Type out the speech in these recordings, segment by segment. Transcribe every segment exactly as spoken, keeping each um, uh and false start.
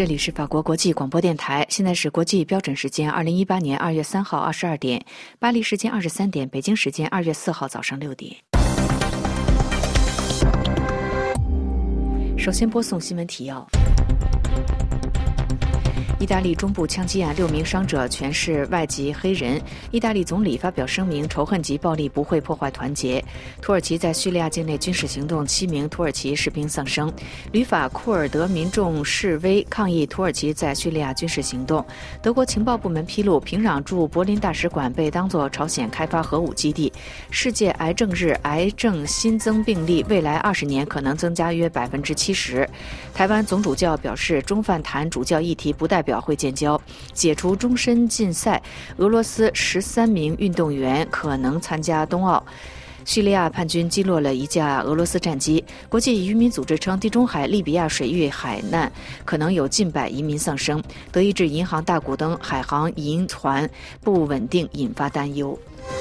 这里是法国国际广播电台，现在是国际标准时间二零一八年二月三号二十二点，巴黎时间二十三点，北京时间二月四号早上六点。首先播送新闻提要。意大利中部枪击案，六名伤者全是外籍黑人。意大利总理发表声明，仇恨及暴力不会破坏团结。土耳其在叙利亚境内军事行动，七名土耳其士兵丧生。旅法库尔德民众示威抗议土耳其在叙利亚军事行动。德国情报部门披露，平壤驻柏林大使馆被当作朝鲜开发核武基地。世界癌症日，癌症新增病例未来二十年可能增加约百分之七十。台湾总主教表示，中梵谈主教议题不代表会建交，解除终身禁赛。俄罗斯十三名运动员可能参加冬奥。叙利亚叛军击落了一架俄罗斯战机。国际渔民组织称，地中海利比亚水域海难可能有近百移民丧生。德意志银行大股东海航银团不稳定引发担忧。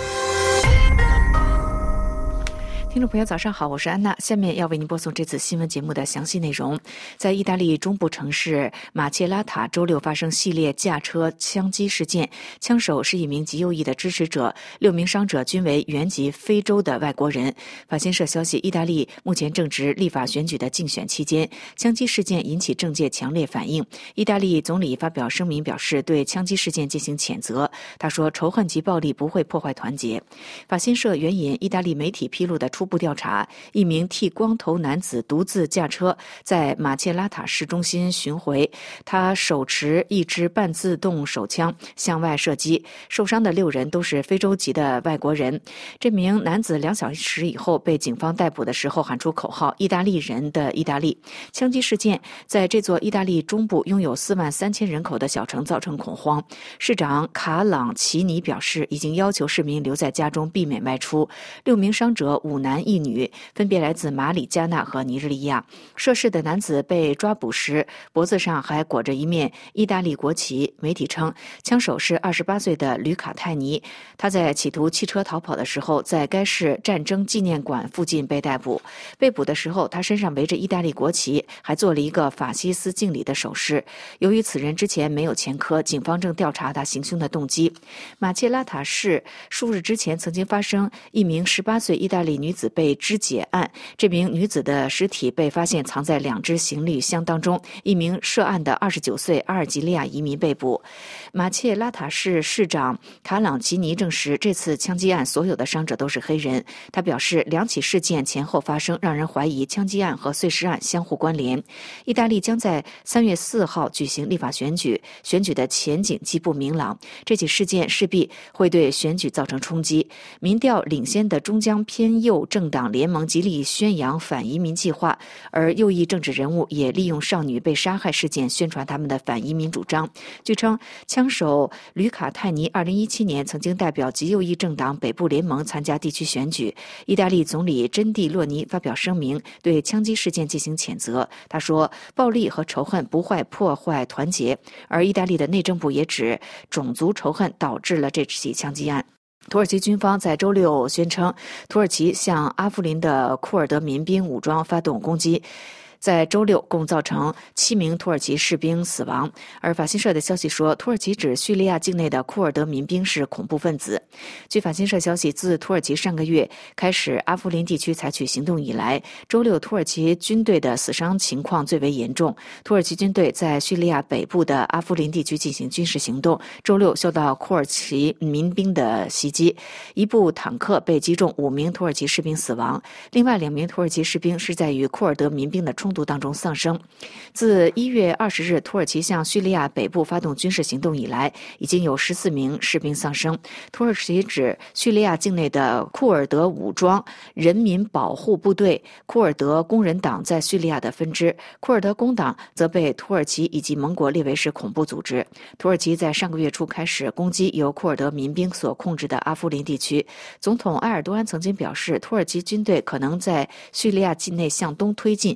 听众朋友早上好，我是安娜，下面要为您播送这次新闻节目的详细内容。在意大利中部城市马切拉塔周六发生系列驾车枪击事件，枪手是一名极右翼的支持者，六名伤者均为原籍非洲的外国人。法新社消息，意大利目前正值立法选举的竞选期间，枪击事件引起政界强烈反应。意大利总理发表声明表示，对枪击事件进行谴责。他说，仇恨及暴力不会破坏团结。法新社援引意大利媒体披露的初步调查，一名剃光头男子独自驾车在马切拉塔市中心巡回，他手持一支半自动手枪向外射击，受伤的六人都是非洲籍的外国人。这名男子两小时以后被警方逮捕的时候喊出口号，意大利人的意大利。枪击事件在这座意大利中部拥有四万三千人口的小城造成恐慌。市长卡朗齐尼表示，已经要求市民留在家中避免外出。六名伤者五男一女，分别来自马里、加纳和尼日利亚。涉事的男子被抓捕时，脖子上还裹着一面意大利国旗。媒体称，枪手是二十八岁的吕卡泰尼，他在企图汽车逃跑的时候，在该市战争纪念馆附近被逮捕。被捕的时候，他身上围着意大利国旗，还做了一个法西斯敬礼的手势。由于此人之前没有前科，警方正调查他行凶的动机。马切拉塔市数日之前曾经发生一名十八岁意大利女子被肢解案，这名女子的尸体被发现藏在两只行李箱当中。一名涉案的二十九岁阿尔及利亚移民被捕。马切拉塔市市长卡朗齐尼证实，这次枪击案所有的伤者都是黑人。他表示，两起事件前后发生，让人怀疑枪击案和碎尸案相互关联。意大利将在三月四号举行立法选举，选举的前景既不明朗。这起事件势必会对选举造成冲击。民调领先的中将偏右政党联盟极力宣扬反移民计划，而右翼政治人物也利用少女被杀害事件宣传他们的反移民主张。据称，枪手吕卡泰尼二零一七年曾经代表极右翼政党北部联盟参加地区选举。意大利总理珍蒂洛尼发表声明，对枪击事件进行谴责。他说，暴力和仇恨不会破坏团结，而意大利的内政部也指种族仇恨导致了这起枪击案。土耳其军方在周六宣称，土耳其向阿夫林的库尔德民兵武装发动攻击，在周六共造成七名土耳其士兵死亡。而法新社的消息说，土耳其指叙利亚境内的库尔德民兵是恐怖分子。据法新社消息，自土耳其上个月开始阿夫林地区采取行动以来，周六土耳其军队的死伤情况最为严重。土耳其军队在叙利亚北部的阿夫林地区进行军事行动，周六受到库尔奇民兵的袭击，一部坦克被击中，五名土耳其士兵死亡，另外两名土耳其士兵是在与库尔德民兵的冲突当中丧生。自一月二十日土耳其向叙利亚北部发动军事行动以来，已经有十四名士兵丧生。土耳其指叙利亚境内的库尔德武装人民保护部队库尔德工人党在叙利亚的分支，库尔德工党则被土耳其以及盟国列为是恐怖组织。土耳其在上个月初开始攻击由库尔德民兵所控制的阿夫林地区。总统埃尔多安曾经表示，土耳其军队可能在叙利亚境内向东推进，以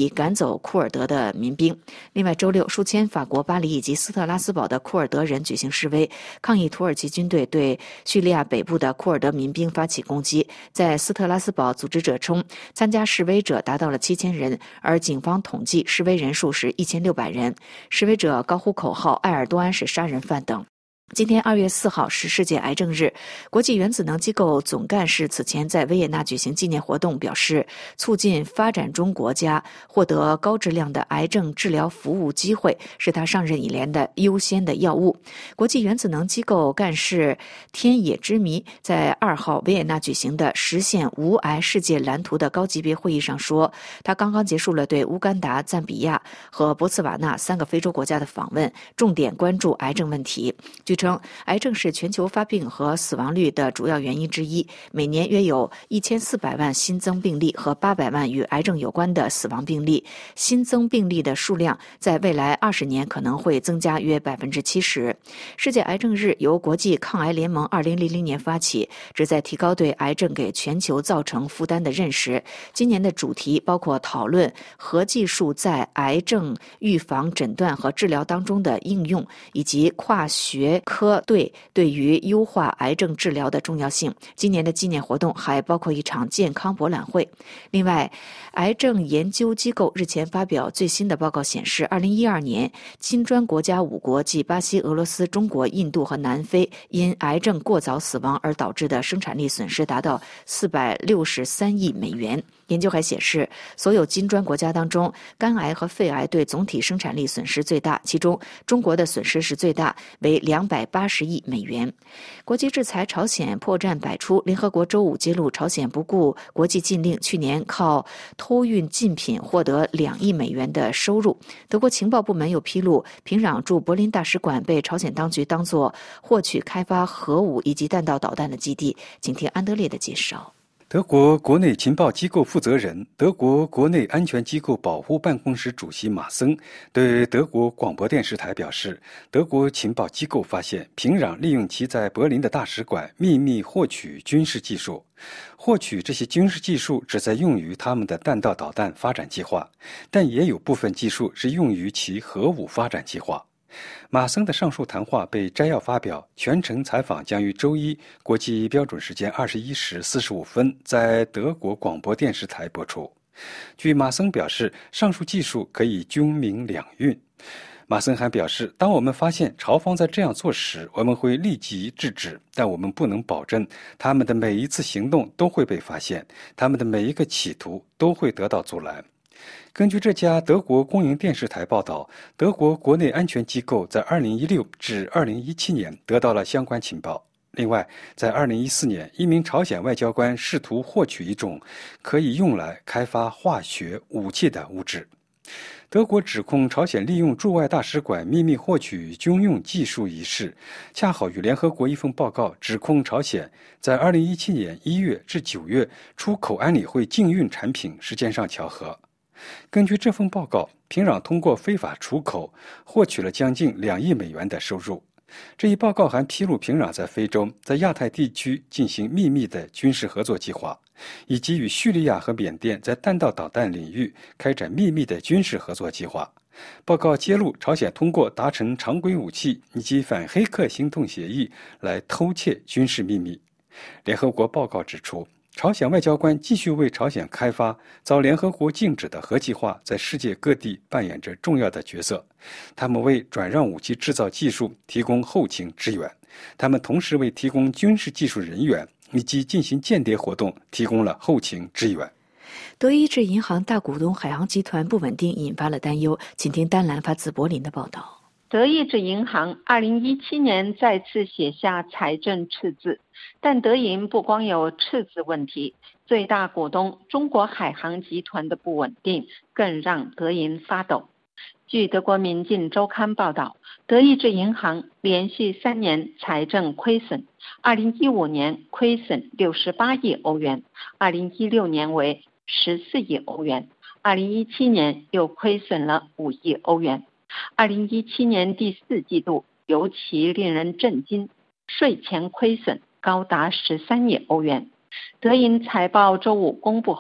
赶走库尔德的民兵。另外，周六数千法国巴黎以及斯特拉斯堡的库尔德人举行示威，抗议土耳其军队对叙利亚北部的库尔德民兵发起攻击。在斯特拉斯堡，组织者称参加示威者达到了七千人，而警方统计示威人数是一千六百人。示威者高呼口号埃尔多安是杀人犯等。今天二月四号是世界癌症日，国际原子能机构总干事此前在维也纳举行纪念活动，表示促进发展中国家获得高质量的癌症治疗服务机会是他上任以来的优先的要务。国际原子能机构干事天野之弥在二号维也纳举行的实现无癌世界蓝图的高级别会议上说，他刚刚结束了对乌干达、赞比亚和博茨瓦纳三个非洲国家的访问，重点关注癌症问题。据称，癌症是全球发病和死亡率的主要原因之一，每年约有一千四百万新增病例和八百万与癌症有关的死亡病例。新增病例的数量在未来二十年可能会增加约百分之七十。世界癌症日由国际抗癌联盟二零零零年发起，旨在提高对癌症给全球造成负担的认识。今年的主题包括讨论核技术在癌症预防、诊断和治疗当中的应用，以及跨学科队对于优化癌症治疗的重要性。今年的纪念活动还包括一场健康博览会。另外，癌症研究机构日前发表最新的报告显示，二零一二年金砖国家五国即巴西、俄罗斯、中国、印度和南非因癌症过早死亡而导致的生产力损失达到四百六十三亿美元。研究还显示，所有金砖国家当中，肝癌和肺癌对总体生产力损失最大，其中中国的损失是最大，为两百八十亿美元。国际制裁朝鲜破绽百出，联合国周五揭露，朝鲜不顾国际禁令，去年靠偷运禁品获得两亿美元的收入。德国情报部门又披露，平壤驻柏林大使馆被朝鲜当局当作获取、开发核武以及弹道导弹的基地。请听安德烈的介绍。 德国国内情报机构负责人、德国国内安全机构保护办公室主席马森对德国广播电视台表示，德国情报机构发现平壤利用其在柏林的大使馆秘密获取军事技术，获取这些军事技术旨在用于他们的弹道导弹发展计划，但也有部分技术是用于其核武发展计划。马森的上述谈话被摘要发表，全程采访将于周一国际标准时间二十一时四十五分在德国广播电视台播出。据马森表示，上述技术可以军民两用。马森还表示，当我们发现朝方在这样做时，我们会立即制止，但我们不能保证他们的每一次行动都会被发现，他们的每一个企图都会得到阻拦。根据这家德国公营电视台报道，德国国内安全机构在二零一六至二零一七年得到了相关情报。另外，在二零一四年，一名朝鲜外交官试图获取一种可以用来开发化学武器的物质。德国指控朝鲜利用驻外大使馆秘密获取军用技术一事，恰好与联合国一份报告指控朝鲜在二零一七年一月至九月出口安理会禁运产品时间上巧合。根据这份报告，平壤通过非法出口获取了将近两亿美元的收入。这一报告还披露平壤在非洲、在亚太地区进行秘密的军事合作计划，以及与叙利亚和缅甸在弹道导弹领域开展秘密的军事合作计划。报告揭露，朝鲜通过达成常规武器以及反黑客行动协议来偷窃军事秘密。联合国报告指出，朝鲜外交官继续为朝鲜开发遭联合国禁止的核计划在世界各地扮演着重要的角色。他们为转让武器制造技术提供后勤支援，他们同时为提供军事技术人员以及进行间谍活动提供了后勤支援。 德意志银行大股东海航集团不稳定引发了担忧，请听丹兰发自柏林的报道。 德意志银行二零一七年再次写下财政赤字，但德银不光有赤字问题，最大股东中国海航集团的不稳定更让德银发抖。据德国民进周刊报道，德意志银行连续三年财政亏损，二零一五年亏损六十八亿欧元，二零一六年为十四亿欧元，二零一七年又亏损了五亿欧元。二零一七年第四季度尤其令人震惊，税前亏损高达十三亿欧元。德银财报周五公布后，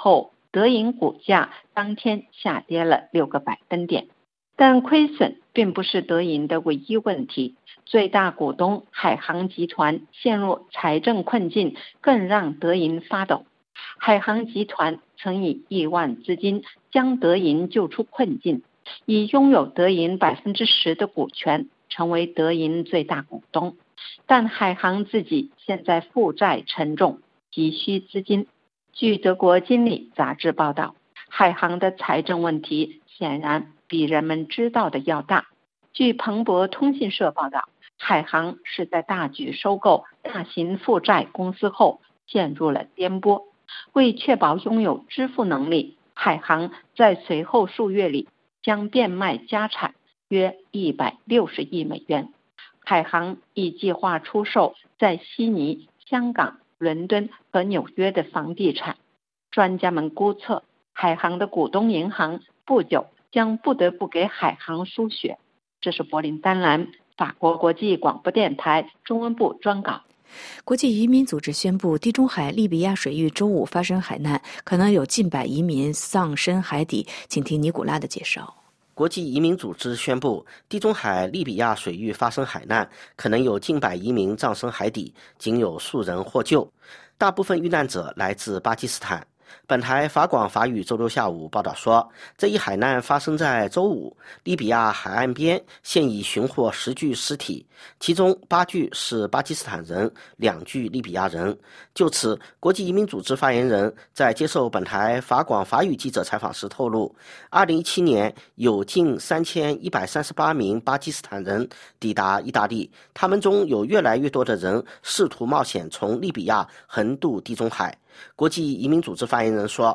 德银股价当天下跌了六个百分点。但亏损并不是德银的唯一问题，最大股东海航集团陷入财政困境更让德银发抖。海航集团曾以亿万资金将德银救出困境，以拥有德银百分之十的股权，成为德银最大股东。但海航自己现在负债沉重，急需资金。据德国经理杂志报道，海航的财政问题显然比人们知道的要大。据彭博通讯社报道，海航是在大举收购大型负债公司后陷入了颠簸。为确保拥有支付能力，海航在随后数月里将变卖家产约一百六十亿美元。海航已计划出售在悉尼、香港、伦敦和纽约的房地产。专家们估测，海航的股东银行不久将不得不给海航输血。这是柏林丹兰法国国际广播电台中文部专稿。 国际移民组织宣布，地中海利比亚水域周五发生海难，可能有近百移民丧身海底。请听尼古拉的介绍。 国际移民组织宣布，地中海利比亚水域发生海难，可能有近百移民葬身海底，仅有数人获救。大部分遇难者来自巴基斯坦。本台法广法语周六下午报道说，这一海难发生在周五，利比亚海岸边现已寻获十具尸体，其中八具是巴基斯坦人，两具利比亚人。就此，国际移民组织发言人在接受本台法广法语记者采访时透露，二零一七年有近三千一百三十八名巴基斯坦人抵达意大利，他们中有越来越多的人试图冒险从利比亚横渡地中海。国际移民组织发言人说，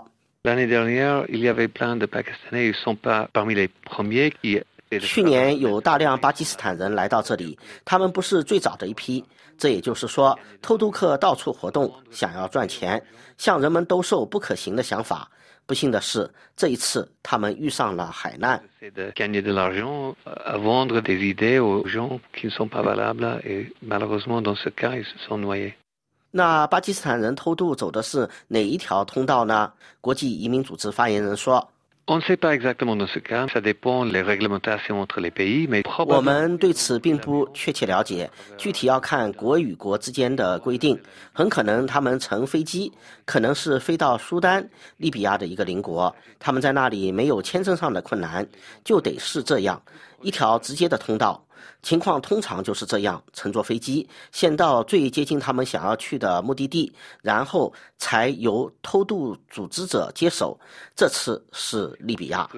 去年有大量巴基斯坦人来到这里，他们不是最早的一批。这也就是说，偷渡客到处活动，想要赚钱，向人们兜售不可行的想法。不幸的是，这一次他们遇上了海难。那巴基斯坦人偷渡走的是哪一条通道呢？国际移民组织发言人说，我们对此并不确切了解，具体要看国与国之间的规定。很可能他们乘飞机，可能是飞到苏丹，利比亚的一个邻国，他们在那里没有签证上的困难，就得是这样一条直接的通道。情况通常就是这样，乘坐飞机先到最接近他们想要去的目的地，然后才由偷渡组织者接手。这次是利比亚。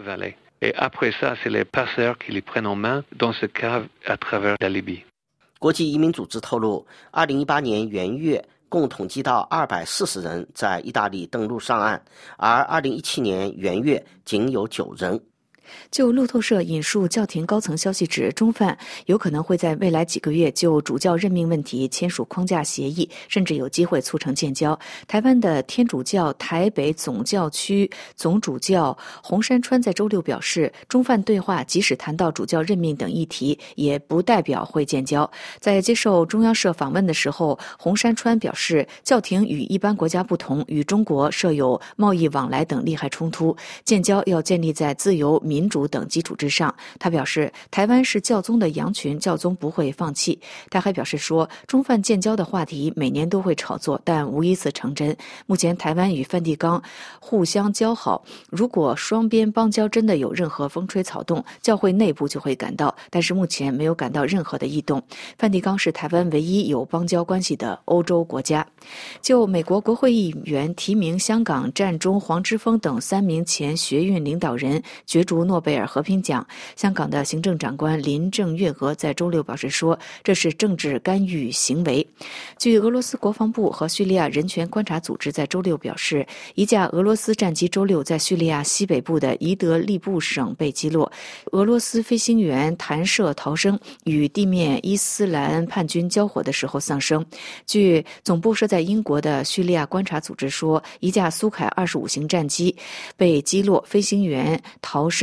国际移民组织透露，二零一八年元月共统计到二百四十人在意大利登陆上岸，而二零一七年元月仅有九人。 就路透社引述教廷高层消息指，中梵有可能会在未来几个月就主教任命问题签署框架协议，甚至有机会促成建交。台湾的天主教台北总教区总主教洪山川在周六表示，中梵对话即使谈到主教任命等议题，也不代表会建交。在接受中央社访问的时候，洪山川表示，教廷与一般国家不同，与中国设有贸易往来等利害冲突，建交要建立在自由民民主等基础之上。他表示，台湾是教宗的羊群，教宗不会放弃。他还表示说，中梵建交的话题每年都会炒作，但无一次成真。目前台湾与梵蒂冈互相交好，如果双边邦交真的有任何风吹草动，教会内部就会感到，但是目前没有感到任何的异动。梵蒂冈是台湾唯一有邦交关系的欧洲国家。就美国国会议员提名香港战中黄之锋等三名前学运领导人角逐诺贝尔和平奖，香港的行政长官林郑月娥在周六表示说，这是政治干预行为。据俄罗斯国防部和叙利亚人权观察组织在周六表示，一架俄罗斯战机周六在叙利亚西北部的伊德利布省被击落，俄罗斯飞行员弹射逃生，与地面伊斯兰叛军交火的时候丧生。据总部设在英国的叙利亚观察组织说，一架苏凯二十五型战机被击落，飞行员逃生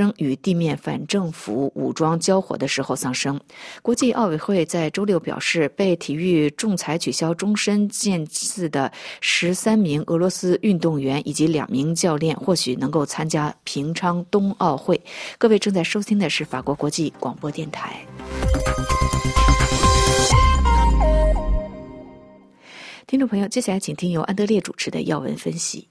生与地面反政府武装交火的时候丧生。国际奥委会在周六表示，被体育仲裁取消终身限制的十三名俄罗斯运动员以及两名教练或许能够参加平昌冬奥会。各位正在收听的是法国国际广播电台。听众朋友，接下来请听由安德烈主持的要闻分析。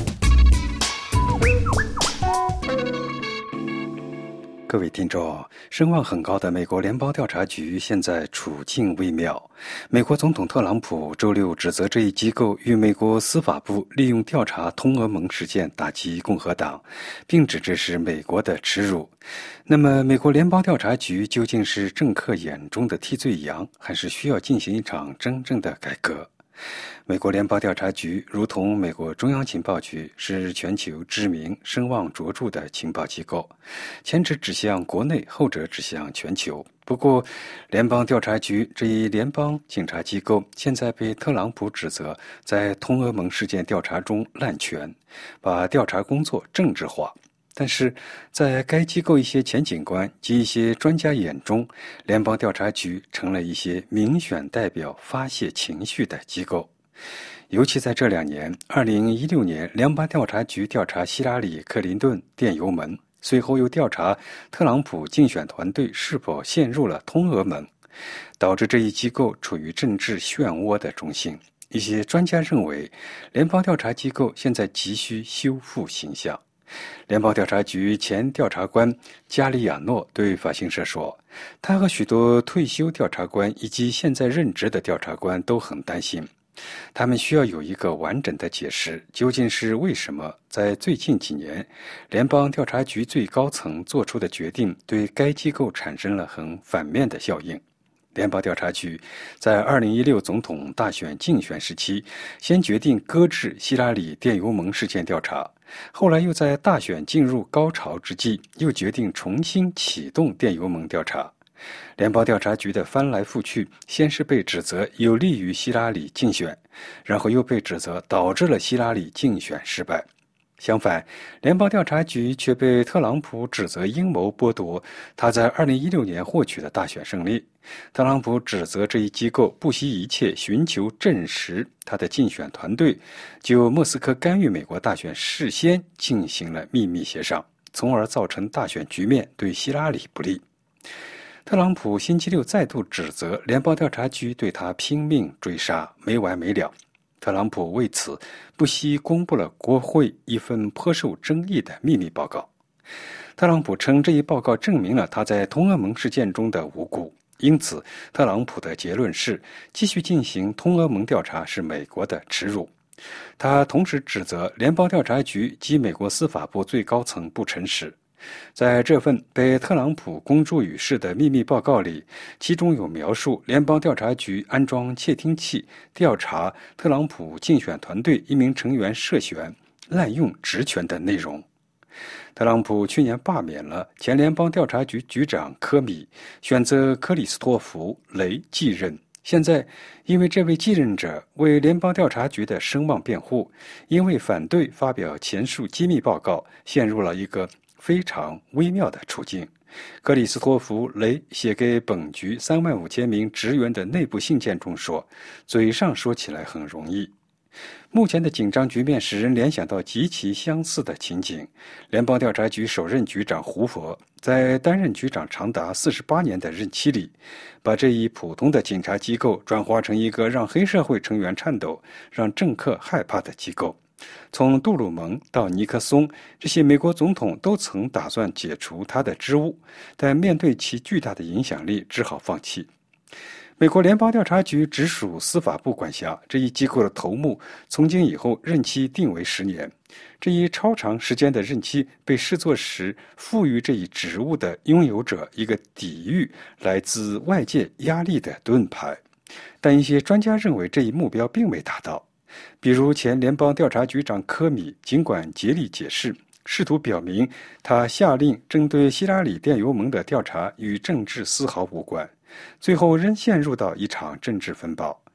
各位听众，声望很高的美国联邦调查局现在处境微妙。美国总统特朗普周六指责这一机构与美国司法部利用调查通俄门事件打击共和党，并指这是美国的耻辱。那么，美国联邦调查局究竟是政客眼中的替罪羊，还是需要进行一场真正的改革？美国联邦调查局如同美国中央情报局，是全球知名、声望卓著的情报机构，前者指向国内，后者指向全球。不过，联邦调查局这一联邦警察机构现在被特朗普指责在通俄门事件调查中滥权，把调查工作政治化。但是在该机构一些前警官及一些专家眼中，联邦调查局成了一些民选代表发泄情绪的机构。尤其在这两年，二零一六年联邦调查局调查希拉里·克林顿电邮门，随后又调查特朗普竞选团队是否陷入了通俄门，导致这一机构处于政治漩涡的中心。一些专家认为，联邦调查机构现在急需修复形象。联邦调查局前调查官加里亚诺对法新社说，他和许多退休调查官以及现在任职的调查官都很担心，他们需要有一个完整的解释，究竟是为什么在最近几年，联邦调查局最高层做出的决定对该机构产生了很反面的效应。联邦调查局在二零一六总统大选竞选时期，先决定搁置希拉里电邮门事件调查，后来又在大选进入高潮之际，又决定重新启动电邮门调查。联邦调查局的翻来覆去，先是被指责有利于希拉里竞选，然后又被指责导致了希拉里竞选失败。相反，联邦调查局却被特朗普指责阴谋剥夺他在二零一六年获取的大选胜利。特朗普指责这一机构不惜一切寻求证实他的竞选团队就莫斯科干预美国大选事先进行了秘密协商，从而造成大选局面对希拉里不利。特朗普星期六再度指责联邦调查局对他拼命追杀，没完没了。特朗普为此不惜公布了国会一份颇受争议的秘密报告。特朗普称这一报告证明了他在通俄门事件中的无辜，因此特朗普的结论是继续进行通俄门调查是美国的耻辱。他同时指责联邦调查局及美国司法部最高层不诚实。在这份被特朗普公诸于世的秘密报告里，其中有描述联邦调查局安装窃听器调查特朗普竞选团队一名成员涉嫌滥用职权的内容。特朗普去年罢免了前联邦调查局局长科米，选择克里斯托弗·雷继任。现在因为这位继任者为联邦调查局的声望辩护，因为反对发表前述机密报告，陷入了一个非常微妙的处境。克里斯托弗·雷写给本局三万五千名职员的内部信件中说，嘴上说起来很容易。目前的紧张局面使人联想到极其相似的情景。联邦调查局首任局长胡佛在担任局长长达四十八年的任期里，把这一普通的警察机构转化成一个让黑社会成员颤抖、让政客害怕的机构。从杜鲁门到尼克松，这些美国总统都曾打算解除他的职务，但面对其巨大的影响力，只好放弃。美国联邦调查局直属司法部管辖，这一机构的头目从今以后任期定为十年。这一超长时间的任期被视作是赋予这一职务的拥有者一个抵御来自外界压力的盾牌。但一些专家认为这一目标并未达到。比如前联邦调查局长科米，尽管竭力解释，试图表明他下令针对希拉里电邮门的调查与政治丝毫无关，最后仍陷入到一场政治风暴。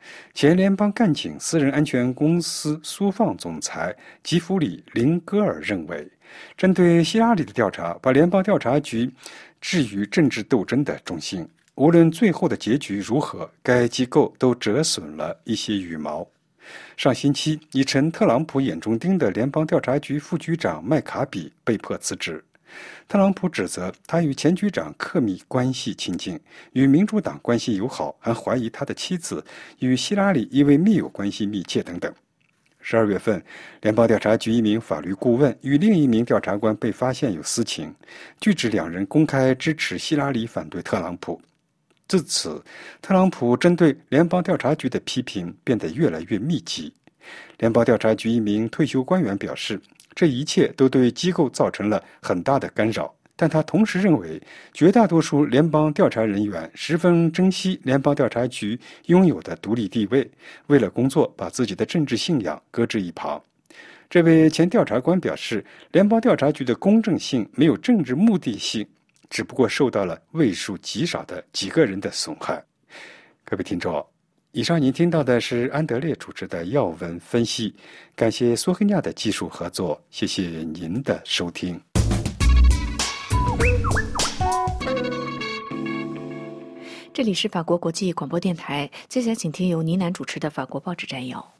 前联邦干警私人安全公司苏放总裁吉弗里·林戈尔认为，针对希拉里的调查把联邦调查局置于政治斗争的中心，无论最后的结局如何，该机构都折损了一些羽毛。上星期，已成特朗普眼中钉的联邦调查局副局长麦卡比被迫辞职。特朗普指责他与前局长克密关系亲近，与民主党关系友好，还怀疑他的妻子与希拉里一位密友关系密切等等。十二月份，联邦调查局一名法律顾问与另一名调查官被发现有私情，据指两人公开支持希拉里反对特朗普。自此，特朗普针对联邦调查局的批评变得越来越密集。联邦调查局一名退休官员表示，这一切都对机构造成了很大的干扰，但他同时认为，绝大多数联邦调查人员十分珍惜联邦调查局拥有的独立地位，为了工作把自己的政治信仰搁置一旁。这位前调查官表示，联邦调查局的公正性没有政治目的性，只不过受到了为数极少的几个人的损害。各位听众，以上您听到的是安德烈主持的要闻分析，感谢苏黑亚的技术合作，谢谢您的收听。 这里是法国国际广播电台，接下来请听由倪楠主持的法国报纸摘要。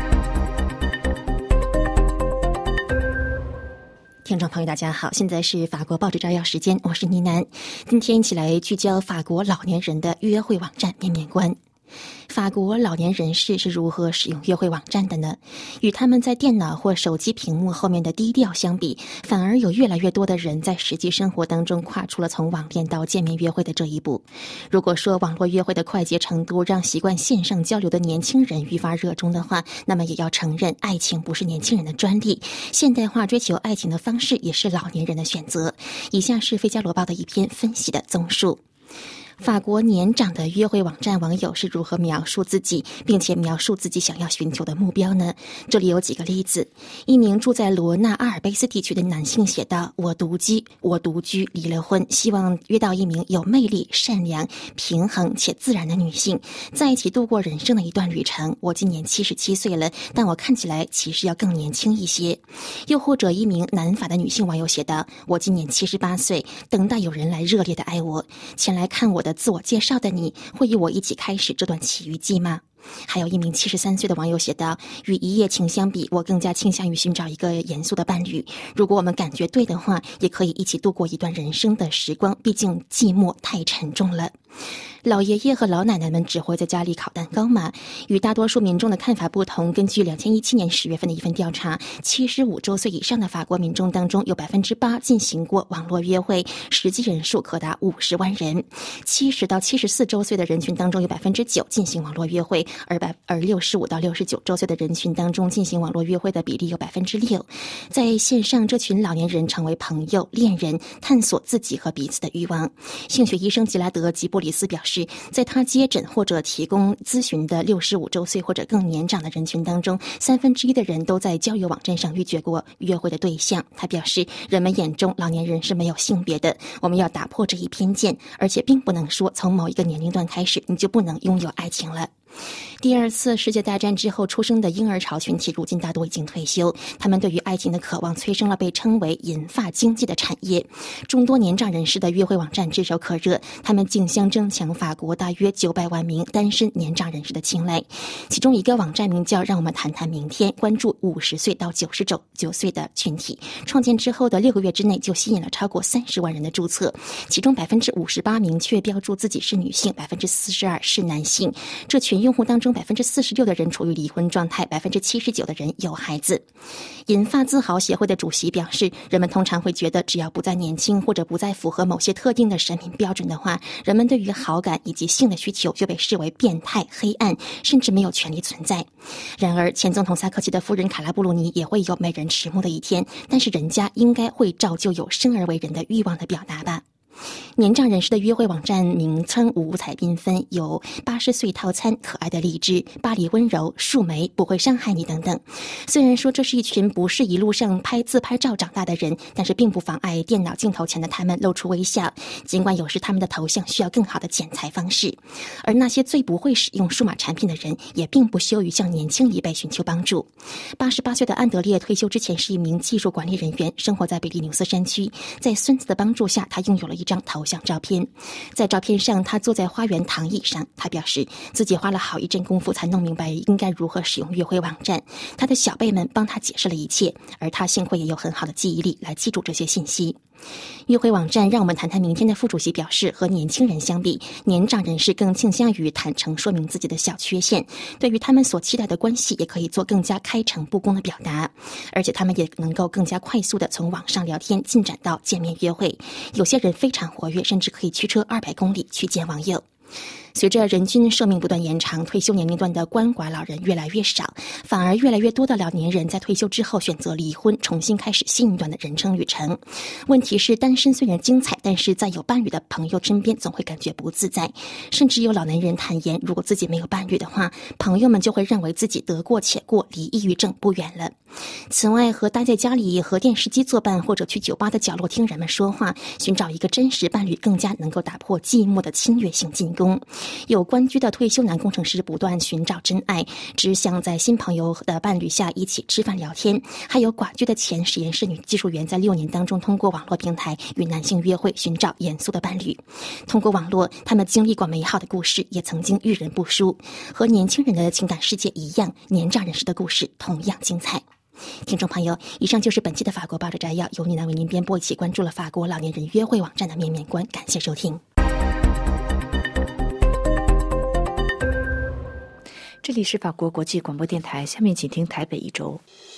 听众朋友大家好，现在是法国报纸摘要时间，我是倪楠。今天一起来聚焦法国老年人的约会网站面面观。法国老年人士是如何使用约会网站的呢？与他们在电脑或手机屏幕后面的低调相比，反而有越来越多的人在实际生活当中跨出了从网恋到见面约会的这一步。如果说网络约会的快捷程度让习惯线上交流的年轻人愈发热衷的话，那么也要承认爱情不是年轻人的专利，现代化追求爱情的方式也是老年人的选择。以下是《费加罗报》的一篇分析的综述。法国年长的约会网站网友是如何描述自己，并且描述自己想要寻求的目标呢？这里有几个例子。一名住在罗纳阿尔卑斯地区的男性写道：我独居，我独居，离了婚，希望约到一名有魅力、善良、平衡且自然的女性，在一起度过人生的一段旅程。我今年七十七岁了，但我看起来其实要更年轻一些。又或者一名南法的女性网友写道：我今年七十八岁，等待有人来热烈的爱我。前来看我的自我介绍的你，会与我一起开始这段奇遇记吗？还有一名七十三岁的网友写道：与一夜情相比，我更加倾向于寻找一个严肃的伴侣。如果我们感觉对的话，也可以一起度过一段人生的时光，毕竟寂寞太沉重了。老爷爷和老奶奶们只会在家里烤蛋糕吗？与大多数民众的看法不同，根据二零一七年十月份的一份调查，七十五周岁以上的法国民众当中，有百分之八进行过网络约会，实际人数可达五十万人。七十到七十四周岁的人群当中，有百分之九进行网络约会，而百而六十五到六十九周岁的人群当中，进行网络约会的比例有百分之六。在线上，这群老年人成为朋友、恋人，探索自己和彼此的欲望。性学医生吉拉德·吉布里斯表示，在他接诊或者提供咨询的六十五周岁或者更年长的人群当中，三分之一的人都在交友网站上遇见过约会的对象。他表示，人们眼中老年人是没有性别的，我们要打破这一偏见，而且并不能说从某一个年龄段开始你就不能拥有爱情了。第二次世界大战之后出生的婴儿潮群体如今大多已经退休，他们对于爱情的渴望催生了被称为银发经济的产业。众多年长人士的约会网站炙手可热，他们竞相争抢法国大约九百万名单身年长人士的青睐。其中一个网站名叫让我们谈谈明天，关注五十岁到九十九岁的群体，创建之后的六个月之内就吸引了超过三十万人的注册，其中百分之五十八明确标注自己是女性，百分之四十二是男性。这群用户当中百分之四十六的人处于离婚状态，百分之七十九的人有孩子。银发自豪协会的主席表示，人们通常会觉得只要不再年轻或者不再符合某些特定的审美标准的话，人们对于好感以及性的需求就被视为变态、黑暗，甚至没有权利存在。然而前总统萨科齐的夫人卡拉布鲁尼也会有美人迟暮的一天，但是人家应该会照旧有生而为人的欲望的表达吧。 年长人士的约会网站名称五彩缤纷，有八十岁套餐、可爱的荔枝、巴黎温柔、树莓、不会伤害你等等。虽然说这是一群不是一路上拍自拍照长大的人，但是并不妨碍电脑镜头前的他们露出微笑，尽管有时他们的头像需要更好的剪裁方式。而那些最不会使用数码产品的人，也并不羞于向年轻一辈寻求帮助。八十八岁的安德烈退休之前是一名技术管理人员，生活在比利牛斯山区。在孙子的帮助下，他拥有了一张头像照片。在照片上，他坐在花园躺椅上。他表示自己花了好一阵功夫才弄明白应该如何使用约会网站。他的小辈们帮他解释了一切，而他幸亏也有很好的记忆力来记住这些信息。约会网站让我们谈谈明天的副主席表示，和年轻人相比，年长人士更倾向于坦诚说明自己的小缺陷，对于他们所期待的关系也可以做更加开诚布公的表达，而且他们也能够更加快速的从网上聊天进展到见面约会。有些人非常活跃，甚至可以驱车二百公里去见网友。随着人均寿命不断延长，退休年龄段的鳏寡老人越来越少，反而越来越多的老年人在退休之后选择离婚，重新开始新一段的人生旅程。问题是，单身虽然精彩，但是在有伴侣的朋友身边总会感觉不自在，甚至有老年人坦言，如果自己没有伴侣的话，朋友们就会认为自己得过且过，离抑郁症不远了。此外，和待在家里和电视机作伴，或者去酒吧的角落听人们说话，寻找一个真实伴侣，更加能够打破寂寞的侵略性进攻。有关居的退休男工程师不断寻找真爱，只想在新朋友的伴侣下一起吃饭聊天。还有寡居的前实验室女技术员，在六年当中通过网络平台与男性约会，寻找严肃的伴侣。通过网络，他们经历过美好的故事，也曾经遇人不淑。和年轻人的情感世界一样，年长人士的故事同样精彩。听众朋友，以上就是本期的法国报纸摘要，由你来为您编播，一起关注了法国老年人约会网站的面面观。感谢收听。 这里是法国国际广播电台，下面请听台北一周。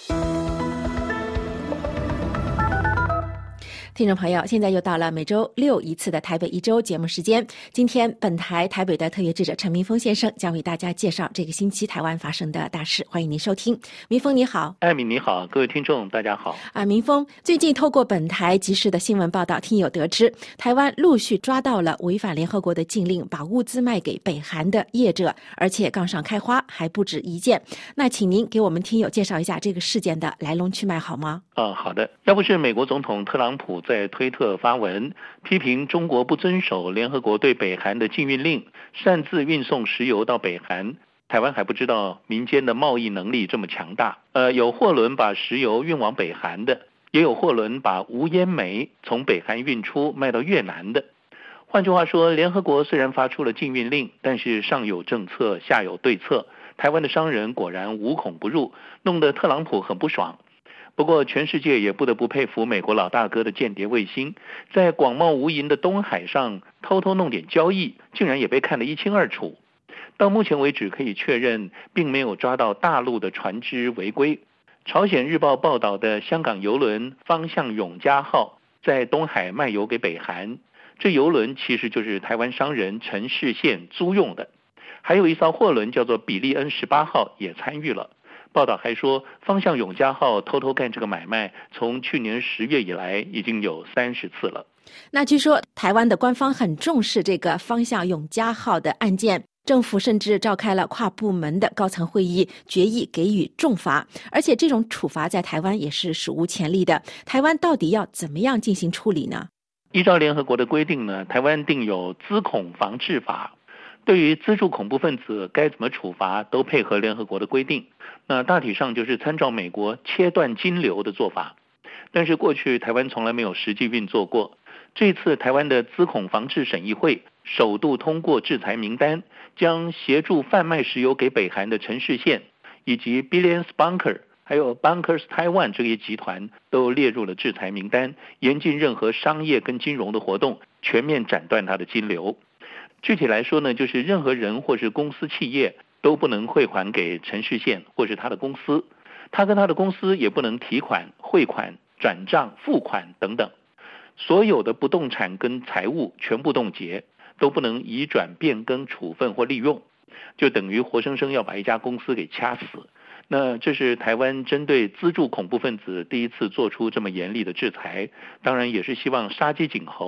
听众朋友，现在又到了每周六一次的台北一周节目时间。今天本台台北的特约记者陈明峰先生将为大家介绍这个星期台湾发生的大事，欢迎您收听。明峰你好。 艾米你好，各位听众大家好。 啊，明峰，最近透过本台及时的新闻报道，听友得知台湾陆续抓到了违反联合国的禁令，把物资卖给北韩的业者，而且杠上开花还不止一件。那请您给我们听友介绍一下这个事件的来龙去脉好吗？ 啊，好的。要不是美国总统特朗普在推特发文批评中国不遵守联合国对北韩的禁运令，擅自运送石油到北韩，台湾还不知道民间的贸易能力这么强大。呃，有货轮把石油运往北韩的，也有货轮把无烟煤从北韩运出卖到越南的。换句话说，联合国虽然发出了禁运令，但是上有政策下有对策，台湾的商人果然无孔不入，弄得特朗普很不爽。不过全世界也不得不佩服美国老大哥的间谍卫星，在广袤无垠的东海上偷偷弄点交易，竟然也被看得一清二楚。到目前为止可以确认，并没有抓到大陆的船只违规。朝鲜日报报道的香港邮轮方向永嘉号在东海卖油给北韩，这邮轮其实就是台湾商人陈世宪租用的。还有一艘货轮叫做比利恩十八号也参与了。报道还说，方向永嘉号偷偷干这个买卖，从去年十月以来已经有三十次了。 那据说台湾的官方很重视这个方向永嘉号的案件，政府甚至召开了跨部门的高层会议，决议给予重罚，而且这种处罚在台湾也是史无前例的。台湾到底要怎么样进行处理呢？ 依照联合国的规定呢，台湾定有资恐防治法，对于资助恐怖分子该怎么处罚都配合联合国的规定。那大体上就是参照美国切断金流的做法，但是过去台湾从来没有实际运作过。这次台湾的资恐防治审议会首度通过制裁名单，将协助贩卖石油给北韩的陈世宪以及 Billions Bunker 还有 Bunkers Taiwan 这些集团都列入了制裁名单，严禁任何商业跟金融的活动，全面斩断它的金流。具体来说呢，就是任何人或是公司企业都不能汇款给陈世宪或是他的公司，他跟他的公司也不能提款、汇款、转账、付款等等。所有的不动产跟财物全部冻结，都不能移转、变更、处分或利用，就等于活生生要把一家公司给掐死。那这是台湾针对资助恐怖分子第一次做出这么严厉的制裁，当然也是希望杀鸡儆猴，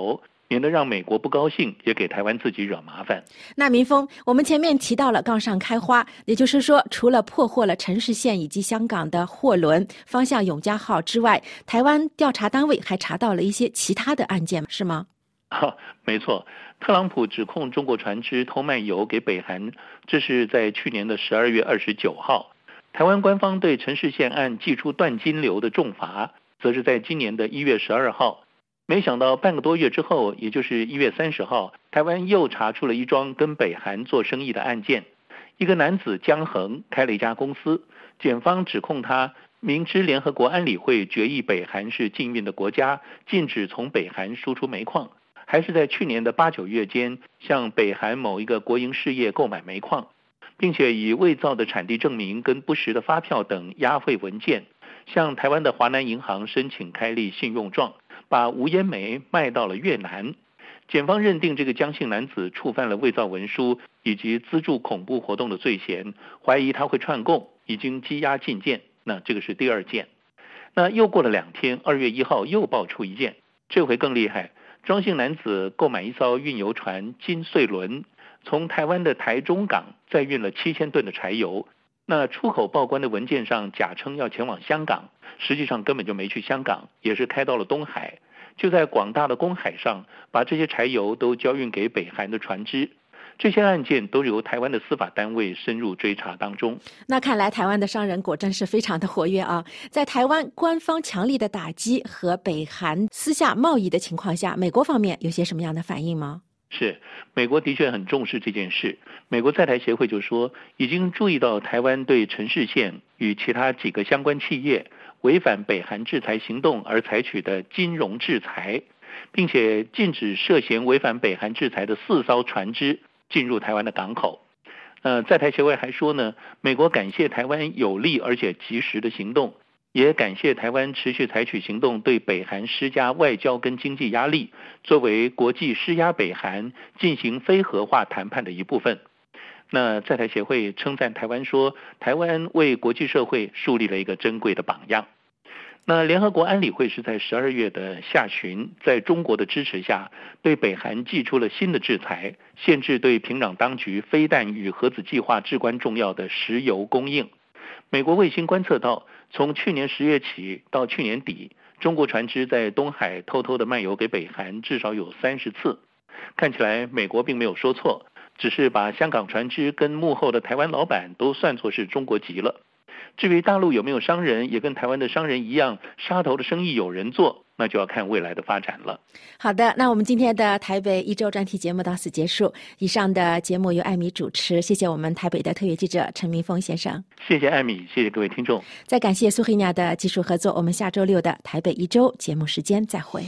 免得让美国不高兴，也给台湾自己惹麻烦。 那明峰，我们前面提到了杠上开花，也就是说，除了破获了陈氏县以及香港的货轮方向永嘉号之外，台湾调查单位还查到了一些其他的案件，是吗？ 啊，没错，特朗普指控中国船只偷卖油给北韩，这是在去年的十二月二十九号。台湾官方对陈氏县案祭出断金流的重罚，则是在今年的一月十二号。没想到半个多月之后，也就是一月三十号，台湾又查出了一桩跟北韩做生意的案件。一个男子江恒开了一家公司，检方指控他明知联合国安理会决议北韩是禁运的国家，禁止从北韩输出煤矿，还是在去年的八九月间向北韩某一个国营事业购买煤矿，并且以伪造的产地证明跟不实的发票等押汇文件，向台湾的华南银行申请开立信用状，把无烟煤卖到了越南。检方认定这个江姓男子触犯了伪造文书以及资助恐怖活动的罪嫌，怀疑他会串供，已经羁押禁见。那这个是第二件。那又过了两天，二月一号又爆出一件，这回更厉害。庄姓男子购买一艘运油船金穗轮，从台湾的台中港再运了七千吨的柴油。那出口报关的文件上假称要前往香港，实际上根本就没去香港，也是开到了东海，就在广大的公海上把这些柴油都交运给北韩的船只。这些案件都由台湾的司法单位深入追查当中。 那看来台湾的商人果真是非常的活跃啊！在台湾官方强力的打击和北韩私下贸易的情况下，美国方面有些什么样的反应吗？ 是，美国的确很重视这件事。美国在台协会就说，已经注意到台湾对陈氏县与其他几个相关企业违反北韩制裁行动而采取的金融制裁，并且禁止涉嫌违反北韩制裁的四艘船只进入台湾的港口。呃，在台协会还说呢，美国感谢台湾有力而且及时的行动，也感谢台湾持续采取行动对北韩施加外交跟经济压力，作为国际施压北韩进行非核化谈判的一部分。那在台协会称赞台湾说，台湾为国际社会树立了一个珍贵的榜样。那联合国安理会是在十二月的下旬，在中国的支持下，对北韩祭出了新的制裁，限制对平壤当局飞弹与核子计划至关重要的石油供应。美国卫星观测到，从去年十月起到去年底，中国船只在东海偷偷的卖油给北韩至少有三十次。看起来美国并没有说错，只是把香港船只跟幕后的台湾老板都算作是中国籍了。至于大陆有没有商人也跟台湾的商人一样，杀头的生意有人做，那就要看未来的发展了。 好的，那我们今天的台北一周专题节目到此结束。以上的节目由艾米主持，谢谢我们台北的特约记者陈明峰先生。 谢谢艾米，谢谢各位听众。 再感谢苏黑亚的技术合作，我们下周六的台北一周节目时间再会。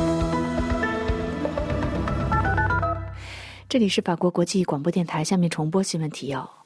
这里是法国国际广播电台，下面重播新闻提要。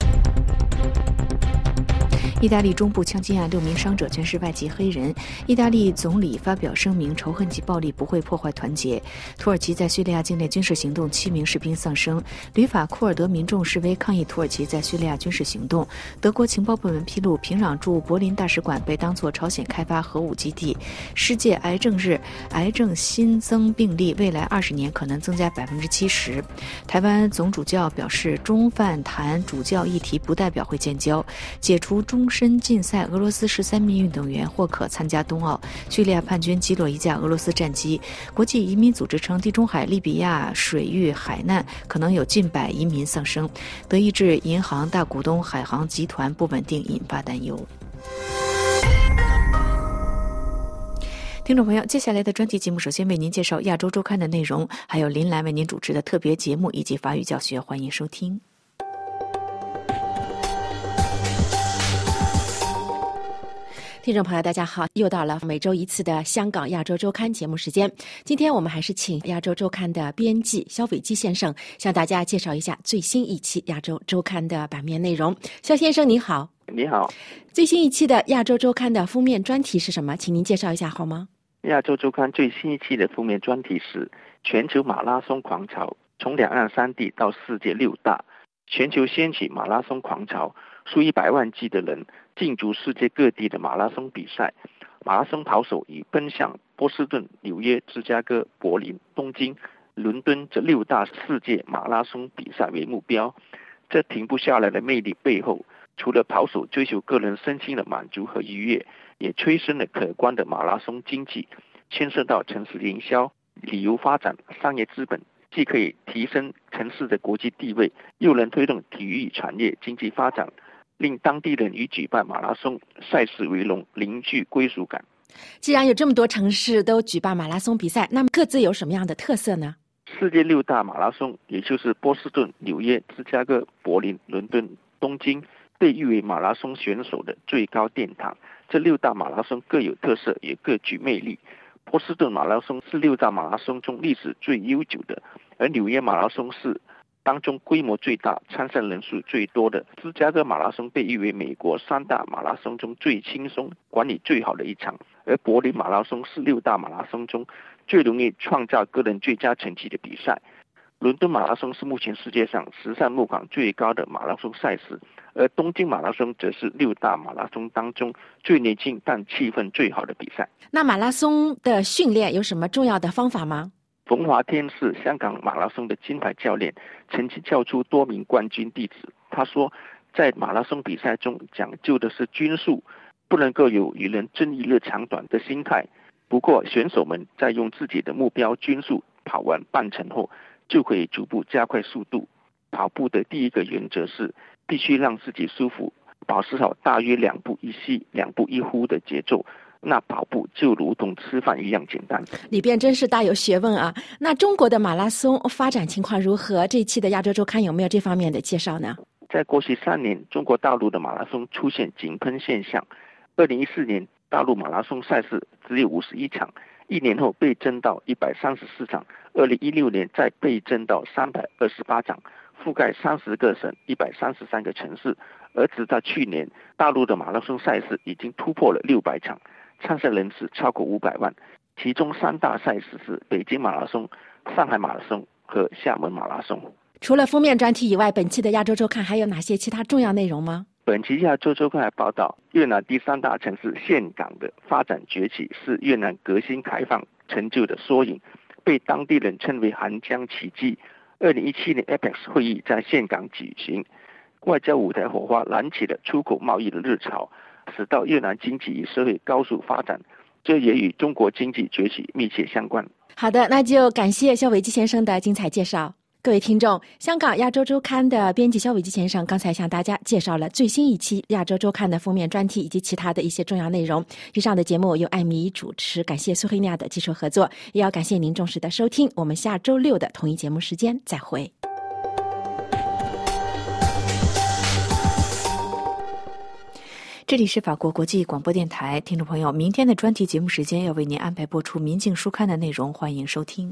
意大利中部枪击案六名伤者全是外籍黑人。意大利总理发表声明，仇恨及暴力不会破坏团结。土耳其在叙利亚境内军事行动，七名士兵丧生。旅法库尔德民众示威抗议土耳其在叙利亚军事行动。德国情报部门披露，平壤驻柏林大使馆被当作朝鲜开发核武基地。世界癌症日，癌症新增病例未来二十年可能增加百分之七十。台湾总主教表示，中梵谈主教议题不代表会建交。解除终身禁赛，俄罗斯十三名运动员或可参加冬奥。叙利亚叛军击落一架俄罗斯战机。国际移民组织称，地中海利比亚水域海难可能有近百移民丧生。德意志银行大股东海航集团不稳定引发担忧。听众朋友，接下来的专题节目首先为您介绍亚洲周刊的内容，还有林兰为您主持的特别节目以及法语教学，欢迎收听。 听众朋友大家好，又到了每周一次的香港亚洲周刊节目时间。今天我们还是请亚洲周刊的编辑肖伟基先生向大家介绍一下最新一期亚洲周刊的版面内容。肖先生您好。 你好。 最新一期的亚洲周刊的封面专题是什么？请您介绍一下好吗？ 亚洲周刊最新一期的封面专题是全球马拉松狂潮，从两岸三地到世界六大，全球掀起马拉松狂潮，数以百万计的人竞逐世界各地的马拉松比赛。马拉松跑手已奔向波士顿、纽约、芝加哥、柏林、东京、 伦敦这六大世界马拉松比赛为目标。这停不下来的魅力背后，除了跑手追求个人身心的满足和愉悦，也催生了可观的马拉松经济，牵涉到城市营销、旅游发展、商业资本，既可以提升城市的国际地位，又能推动体育产业经济发展，令当地人与举办马拉松赛事为荣，凝聚归属感。 既然有这么多城市都举办马拉松比赛，那么各自有什么样的特色呢？ 世界六大马拉松，也就是波士顿、纽约、芝加哥、柏林、伦敦、东京，被誉为马拉松选手的最高殿堂。这六大马拉松各有特色，也各具魅力。波士顿马拉松是六大马拉松中历史最悠久的，而纽约马拉松是当中规模最大、参赛人数最多的。芝加哥马拉松被誉为美国三大马拉松中最轻松、管理最好的一场，而柏林马拉松是六大马拉松中最容易创造个人最佳成绩的比赛。伦敦马拉松是目前世界上时尚门槛最高的马拉松赛事，而东京马拉松则是六大马拉松当中最年轻但气氛最好的比赛。 那马拉松的训练有什么重要的方法吗？ 冯华天是香港马拉松的金牌教练，曾经教出多名冠军弟子。他说，在马拉松比赛中讲究的是均速，不能够有与人争一日长短的心态。不过选手们在用自己的目标均速跑完半程后，就可以逐步加快速度。跑步的第一个原则是必须让自己舒服，保持好大约两步一吸两步一呼的节奏，那跑步就如同吃饭一样简单。 里边真是大有学问啊！那中国的马拉松发展情况如何？这一期的亚洲周刊有没有这方面的介绍呢？ 在过去三年，中国大陆的马拉松出现井喷现象。二零一四年，大陆马拉松赛事只有五十一场，一年后倍增到一百三十四场，二零一六年再倍增到三百二十八场，覆盖三十个省、一百三十三个城市。而直到去年，大陆的马拉松赛事已经突破了六百场，参赛人次超过五百万。其中三大赛事是北京马拉松、上海马拉松和厦门马拉松。 除了封面专题以外，本期的亚洲周刊还有哪些其他重要内容吗？ 本期亚洲周刊还报道，越南第三大城市岘港的发展崛起是越南革新开放成就的缩影，被当地人称为韩江奇迹。二零一七年 A P E C 会议在岘港举行，外交舞台火花燃起了出口贸易的热潮，使到越南经济与社会高速发展，这也与中国经济崛起密切相关。 好的，那就感谢肖伟基先生的精彩介绍。各位听众，香港亚洲周刊的编辑肖伟基先生刚才向大家介绍了最新一期亚洲周刊的封面专题以及其他的一些重要内容。以上的节目由艾米主持，感谢苏黑亚的技术合作，也要感谢您重视的收听。我们下周六的同一节目时间再会。 这里是法国国际广播电台，听众朋友，明天的专题节目时间要为您安排播出《民境书刊》的内容，欢迎收听。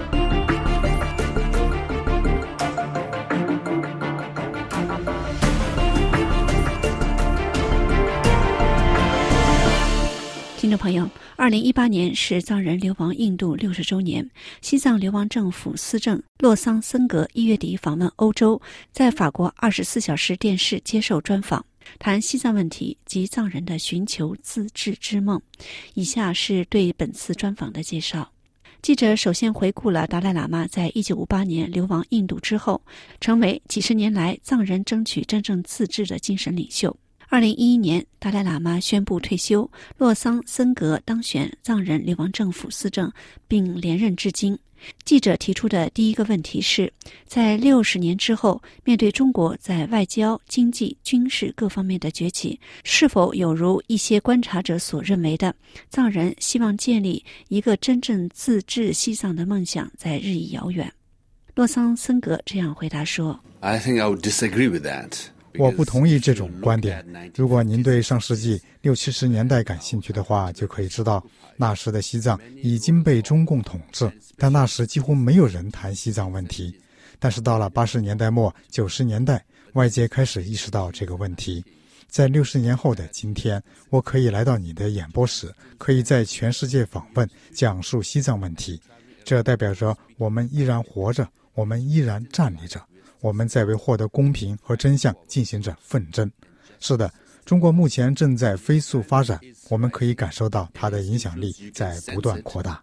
听众朋友，二零一八年是藏人流亡印度六十周年。西藏流亡政府司政洛桑森格一月底访问欧洲，在法国二十四小时电视接受专访，谈西藏问题及藏人的寻求自治之梦。以下是对本次专访的介绍。记者首先回顾了达赖喇嘛在一九五八年流亡印度之后，成为几十年来藏人争取真正自治的精神领袖。二零一一年，达赖喇嘛宣布退休，洛桑森格当选藏人流亡政府司政，并连任至今。记者提出的第一个问题是，在六十年之后，面对中国在外交、经济、军事各方面的崛起，是否有如一些观察者所认为的，藏人希望建立一个真正自治西藏的梦想在日益遥远？洛桑森格这样回答说 I think I would disagree with that. 我不同意这种观点。如果您对上世纪六七十年代感兴趣的话，就可以知道那时的西藏已经被中共统治，但那时几乎没有人谈西藏问题。但是到了八十年代末九十年代，外界开始意识到这个问题。在六十年后的今天，我可以来到你的演播室，可以在全世界访问，讲述西藏问题。这代表着我们依然活着，我们依然站立着，我们在为获得公平和真相进行着奋争。是的，中国目前正在飞速发展，我们可以感受到它的影响力在不断扩大。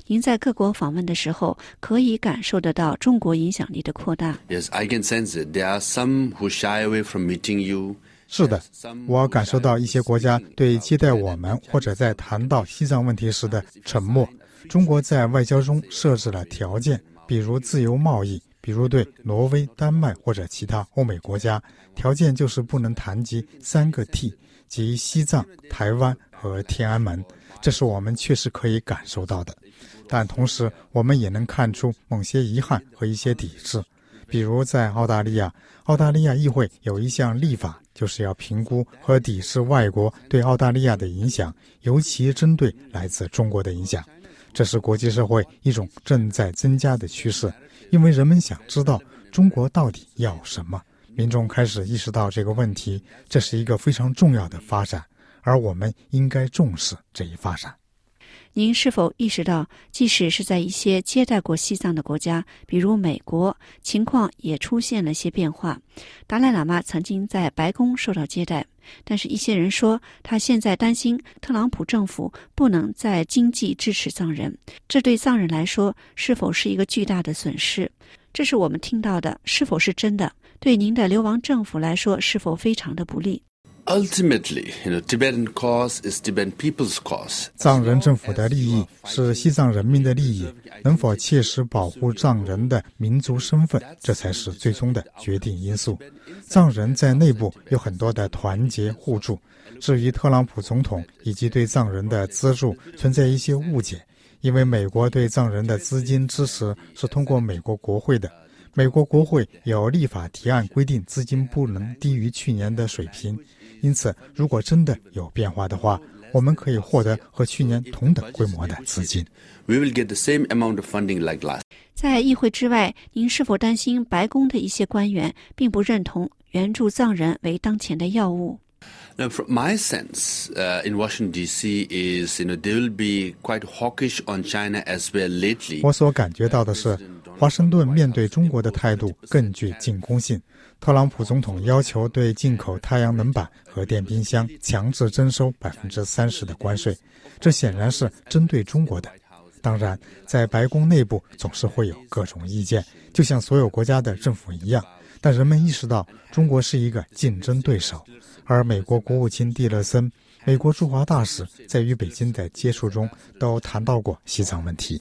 您在各国访问的时候，可以感受得到中国影响力的扩大。 Yes, I can sense it. There are some who shy away from meeting you. 是的，我感受到一些国家对接待我们或者在谈到西藏问题时的沉默。中国在外交中设置了条件，比如自由贸易，比如对挪威、丹麦或者其他欧美国家，条件就是不能谈及三个 T， 即西藏、台湾和天安门。这是我们确实可以感受到的，但同时我们也能看出某些遗憾和一些抵制。比如在澳大利亚，澳大利亚议会有一项立法，就是要评估和抵制外国对澳大利亚的影响，尤其针对来自中国的影响。这是国际社会一种正在增加的趋势，因为人们想知道中国到底要什么，民众开始意识到这个问题，这是一个非常重要的发展，而我们应该重视这一发展。 您是否意识到，即使是在一些接待过西藏的国家，比如美国，情况也出现了些变化？达赖喇嘛曾经在白宫受到接待，但是一些人说，他现在担心特朗普政府不能再经济支持藏人，这对藏人来说是否是一个巨大的损失？这是我们听到的，是否是真的？对您的流亡政府来说，是否非常的不利 ？Ultimately, you know, Tibetan cause is Tibetan people's cause. 藏人政府的利益是西藏人民的利益，能否切实保护藏人的民族身份，这才是最终的决定因素。藏人在内部有很多的团结互助，至于特朗普总统以及对藏人的资助存在一些误解，因为美国对藏人的资金支持是通过美国国会的。美国国会有立法提案规定资金不能低于去年的水平，因此如果真的有变化的话，我们可以获得和去年同等规模的资金。 We will get the same amount of funding like last. 在议会之外，您是否担心白宫的一些官员并不认同援助藏人为当前的要务？ Now, from my sense, uh, in Washington D C is, you know, they will be quite hawkish on China as well lately. 我所感觉到的是，华盛顿面对中国的态度更具进攻性。特朗普总统要求对进口太阳能板和电冰箱强制征收百分之三十的关税，这显然是针对中国的。当然，在白宫内部总是会有各种意见，就像所有国家的政府一样。但人们意识到中国是一个竞争对手，而美国国务卿蒂勒森、美国驻华大使在与北京的接触中都谈到过西藏问题。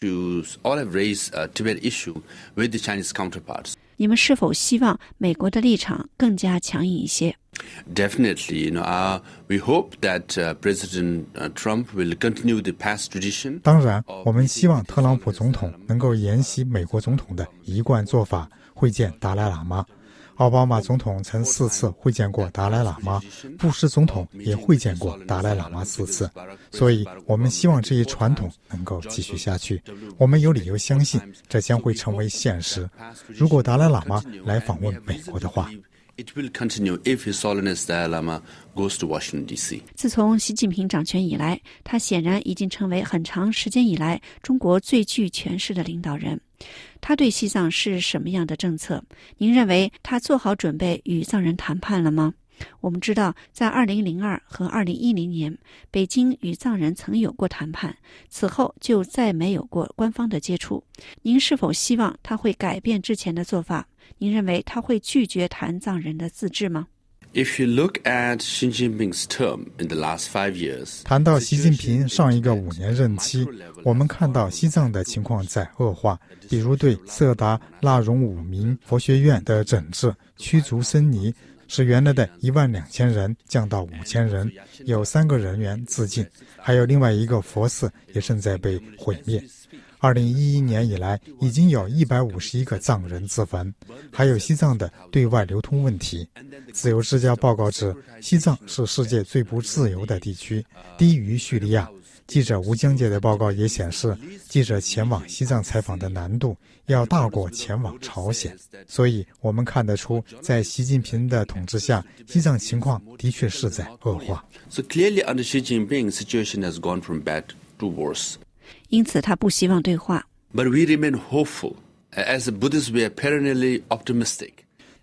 All have raised a Tibet issue with the Chinese counterparts. 你们是否希望美国的立场更加强硬一些？ Definitely, you know, uh, we hope that uh, President uh, Trump will continue the past tradition. 当然，我们希望特朗普总统能够沿袭美国总统的一贯做法，会见达赖喇嘛。奥巴马总统曾四次会见过达赖喇嘛，布什总统也会见过达赖喇嘛四次，所以我们希望这一传统能够继续下去。我们有理由相信这将会成为现实，如果达赖喇嘛来访问美国的话。 It will continue if His Holiness Dalai Lama goes to Washington D C. 自从习近平掌权以来，他显然已经成为很长时间以来中国最具权势的领导人。他对西藏是什么样的政策？您认为他做好准备与藏人谈判了吗？我们知道，在二零零二和二零一零年，北京与藏人曾有过谈判，此后就再没有过官方的接触。您是否希望他会改变之前的做法？您认为他会拒绝谈藏人的自治吗？ If you look at Xi Jinping's term in the last five years, 谈到习近平上一个五年任期，我们看到西藏的情况在恶化，比如对色达腊荣五民佛学院的整治、驱逐僧尼，使原来的一万两千人降到五千人，有三个人员自尽，还有另外一个佛寺也正在被毁灭。二零一一年以来，已经有一百五十一个藏人自焚，还有西藏的对外流通问题。自由之家报告指，西藏是世界最不自由的地区，低于叙利亚。记者吴江杰的报告也显示，记者前往西藏采访的难度要大过前往朝鲜。所以我们看得出，在习近平的统治下，西藏情况的确是在恶化。 So clearly under Xi Jinping, situation has gone from bad to worse. 因此他不希望对话。 But we remain hopeful. As Buddhists, we are perennially optimistic.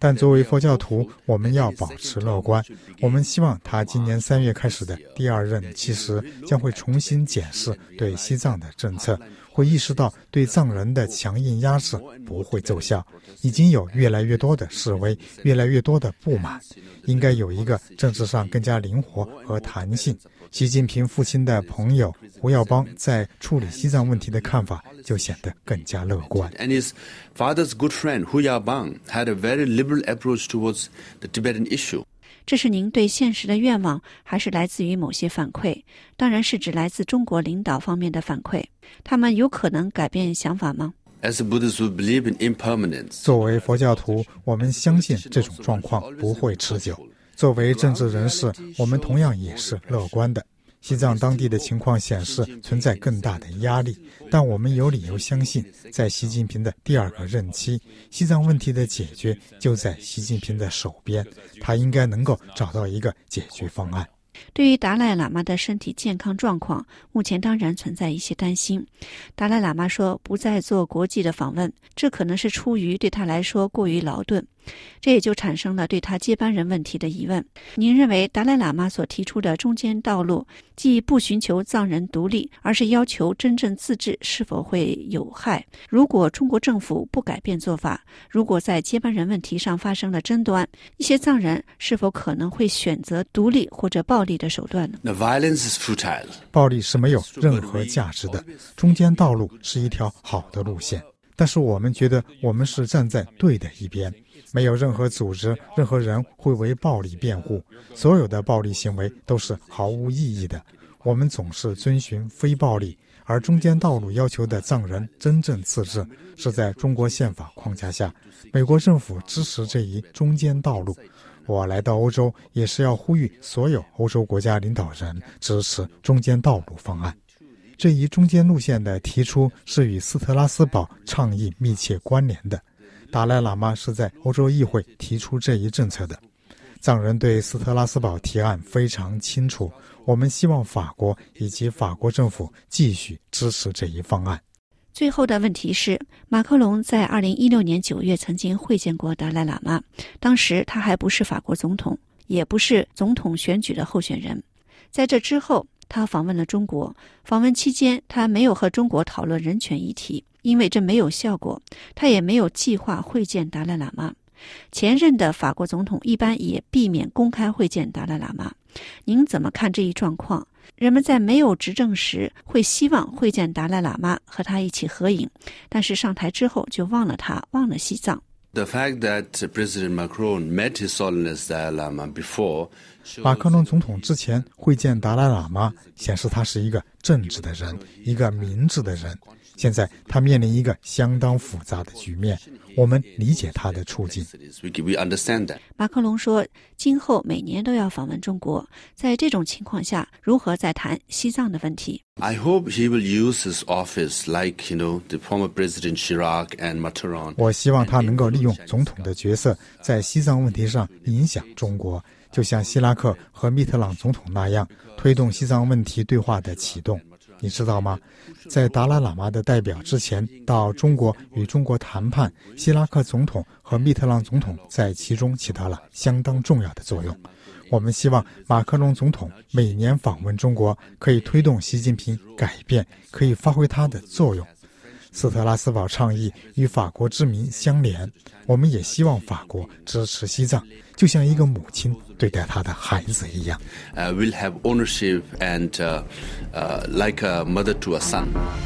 但作为佛教徒，我们要保持乐观。我们希望他今年三月开始的第二任期时，将会重新检视对西藏的政策，会意识到对藏人的强硬压制不会奏效。已经有越来越多的示威，越来越多的不满，应该有一个政治上更加灵活和弹性。习近平父亲的朋友胡耀邦在处理西藏问题的看法就显得更加乐观。 And his father's good friend Hu Yaobang had a very liberal approach towards the Tibetan issue. 这是您对现实的愿望，还是来自于某些反馈？当然是指来自中国领导方面的反馈。他们有可能改变想法吗？ As a Buddhist who believe in impermanence. 作为佛教徒，我们相信这种状况不会持久。作为政治人士，我们同样也是乐观的。西藏当地的情况显示存在更大的压力，但我们有理由相信，在习近平的第二个任期，西藏问题的解决就在习近平的手边，他应该能够找到一个解决方案。 对于达赖喇嘛的身体健康状况，目前当然存在一些担心。达赖喇嘛说不再做国际的访问，这可能是出于对他来说过于劳顿，这也就产生了对他接班人问题的疑问。您认为达赖喇嘛所提出的中间道路，既不寻求藏人独立，而是要求真正自治，是否会有害？如果中国政府不改变做法，如果在接班人问题上发生了争端，一些藏人是否可能会选择独立或者暴力的手段呢？ The violence is futile. 暴力是没有任何价值的，中间道路是一条好的路线。但是我们觉得我们是站在对的一边，没有任何组织、任何人会为暴力辩护，所有的暴力行为都是毫无意义的。我们总是遵循非暴力，而中间道路要求的藏人真正自治是在中国宪法框架下，美国政府支持这一中间道路。我来到欧洲也是要呼吁所有欧洲国家领导人支持中间道路方案。这一中间路线的提出是与斯特拉斯堡倡议密切关联的。达赖喇嘛是在欧洲议会提出这一政策的。藏人对斯特拉斯堡提案非常清楚，我们希望法国以及法国政府继续支持这一方案。 最后的问题是，马克龙在二零一六年九月曾经会见过达赖喇嘛，当时他还不是法国总统，也不是总统选举的候选人。在这之后，他访问了中国，访问期间他没有和中国讨论人权议题，因为这没有效果，他也没有计划会见达赖喇嘛。前任的法国总统一般也避免公开会见达赖喇嘛。您怎么看这一状况？人们在没有执政时会希望会见达赖喇嘛，和他一起合影，但是上台之后就忘了他，忘了西藏。 The fact that President Macron met His Holiness Dalai Lama before 马克龙总统之前会见达赖喇嘛，显示他是一个正直的人，一个明智的人。现在他面临一个相当复杂的局面，我们理解他的处境。 马克龙说，今后每年都要访问中国，在这种情况下，如何再谈西藏的问题？ I hope he will use his office like, you know, the former President Chirac and Mitterrand. 我希望他能够利用总统的角色，在西藏问题上影响中国，就像希拉克和密特朗总统那样，推动西藏问题对话的启动。你知道吗？在达赖喇嘛的代表之前到中国与中国谈判，希拉克总统和密特朗总统在其中起到了相当重要的作用。我们希望马克龙总统每年访问中国，可以推动习近平改变，可以发挥他的作用。斯特拉斯堡倡议与法国之名相连，我们也希望法国支持西藏，就像一个母亲对待她的孩子一样。 Uh, we'll have ownership and uh, uh, like a mother to a son.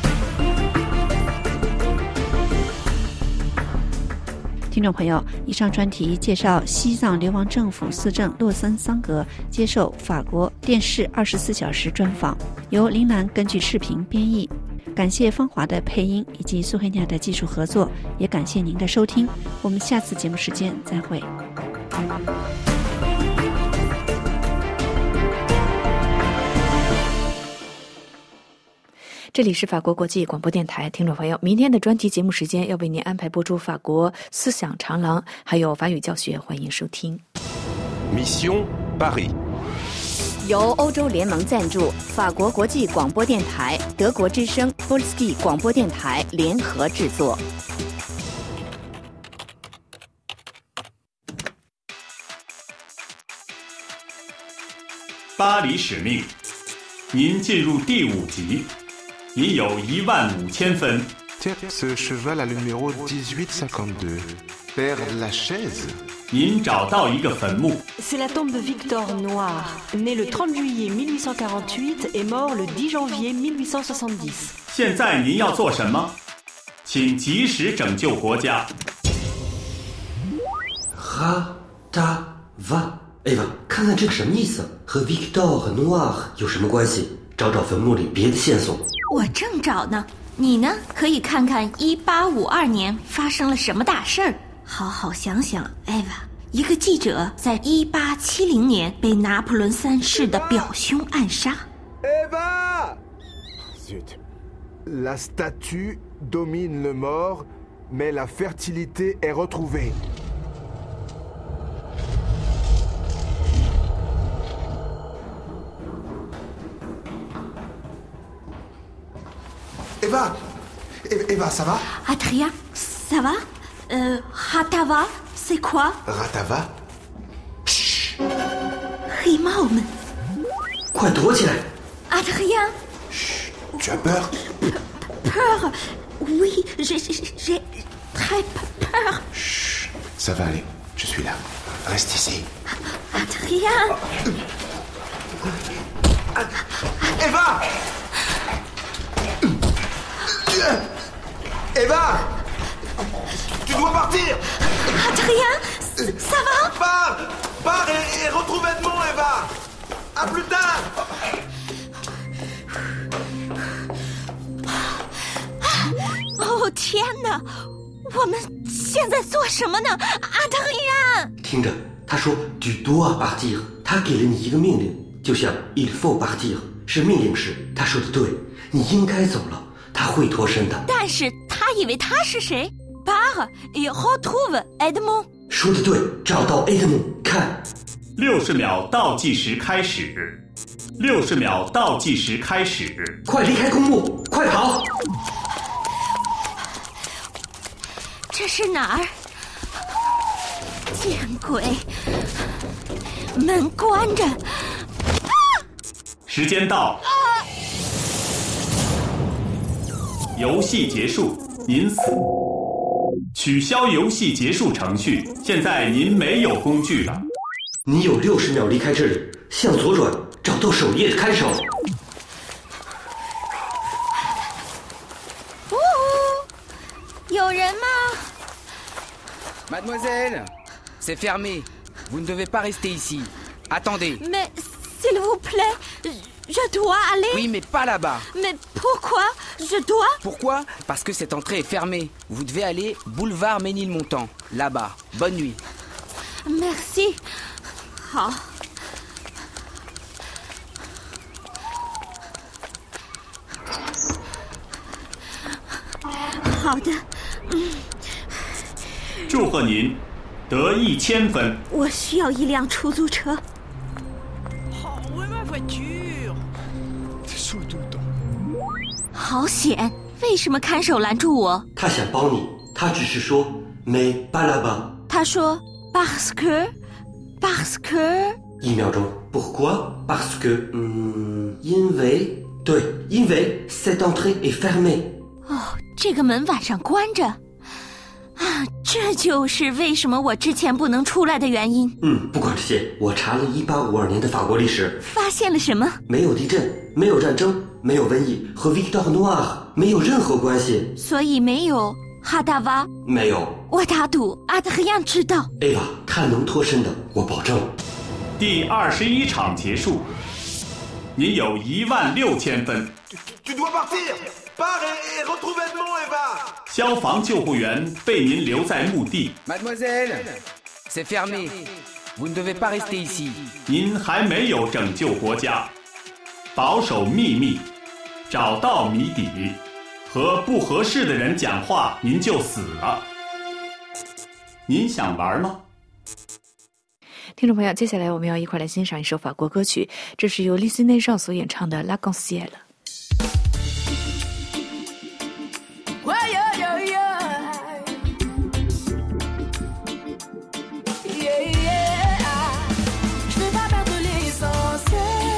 听众朋友，以上专题介绍西藏流亡政府司政洛森桑格接受法国电视二十四小时专访，由林兰根据视频编译。感谢芳华的配音以及苏黑亚的技术合作，也感谢您的收听。我们下次节目时间再会。 这里是法国国际广播电台，听众朋友，明天的专题节目时间要为您安排播出法国思想长廊，还有法语教学，欢迎收听。 Mission Paris。 由欧洲联盟赞助，法国国际广播电台、德国之声、波利斯基广播电台联合制作。 巴黎使命，您进入第五集，您有一万五千分。 Tierce cheval à numéro dix-huit cinquante-deux. Père Lachaise. 您找到一个坟墓。 C'est la tombe de Victor Noir, né le trente juillet mille huit cent quarante-huit et mort le dix janvier mille huit cent soixante-dix. 现在您要做什么？请及时拯救国家。 Ratava， Eva， 看看这个什么意思？和 Victor 和 Noir 有什么关系？找找坟墓里别的线索。 我正找呢，你呢？可以看看一八五二年发生了什么大事儿。好好想想 ，Eva， 一个记者在一八七零年被拿破仑三世的表兄暗杀。 Eva Zut. La statue domine le mort, mais la fertilité est retrouvée. Eva Eva, ça va? Adrien, ça va? Euh, Ratava, c'est quoi? Ratava? Chut! 黑帽们， 快躲起来 ！Adrien! Chut, tu as peur? Peur? Oui, j'ai, j'ai très peur. Chut, ça va aller, je suis là. Reste ici. Adrien! Eva! Eva! Tu dois partir! Adrien, ça va? Pars! Pars et, et retrouve Edmond, Eva! À plus tard! 哦天哪！我们现在做什么呢？阿德里安， 听着，他说 "Tu dois partir"， 他给了你一个命令，就像 "Il faut partir" 是命令时，他说的对，你应该走了，他会脱身的。 但是他以为他是谁 ？Pars et retrouve Edmond。 说的对，找到 Edmond， 看， 六十秒倒计时开始，六十秒倒计时开始， 快离开公墓，快跑！ 这是哪儿？见鬼！门关着。啊、 时间到，啊、游戏结束，您死。取消游戏结束程序。现在您没有工具了。 你有六十秒离开这里，向左转，找到首页看守。 呜、哦，有人吗？ Mademoiselle, c'est fermé. Vous ne devez pas rester ici. Attendez. Mais, s'il vous plaît, je dois aller... Oui, mais pas là-bas. Mais pourquoi je dois... Pourquoi? Parce que cette entrée est fermée. Vous devez aller boulevard Ménilmontant, là-bas. Bonne nuit. Merci. 好。好的，嗯。 祝贺您，得一千分。 我需要一辆出租车。好险！为什么看守拦住我？ 他想帮你，他只是说 mais pas là-bas。 他说 parce que parce que。 一秒钟 pourquoi parce que 嗯，因为对，因为 cette entrée est fermée。 哦，这个门晚上关着。 啊，这就是为什么我之前不能出来的原因。 嗯，不管这些，我查了一八五二年的法国历史， 发现了什么？ 没有地震，没有战争，没有瘟疫，和 Victor Noir 没有任何关系。 所以没有哈达瓦， 没有。 我打赌阿德黑亚知道。 Eva， 他能脱身的，我保证。 第二十一场结束，您有一万六千分。 Tu dois partir. Pars et retrouve Edmond, Eva. 消防救护员被您留在墓地。 Mademoiselle, c'est fermé. Vous ne devez pas rester ici. 您还没有拯救国家，保守秘密，找到谜底，和不合适的人讲话，您就死了。您想玩吗？ 听众朋友，接下来我们要一块来欣赏一首法国歌曲，这是由利斯内绍所演唱的《La Goncielle》。 Je vais pas perdre l'essentiel.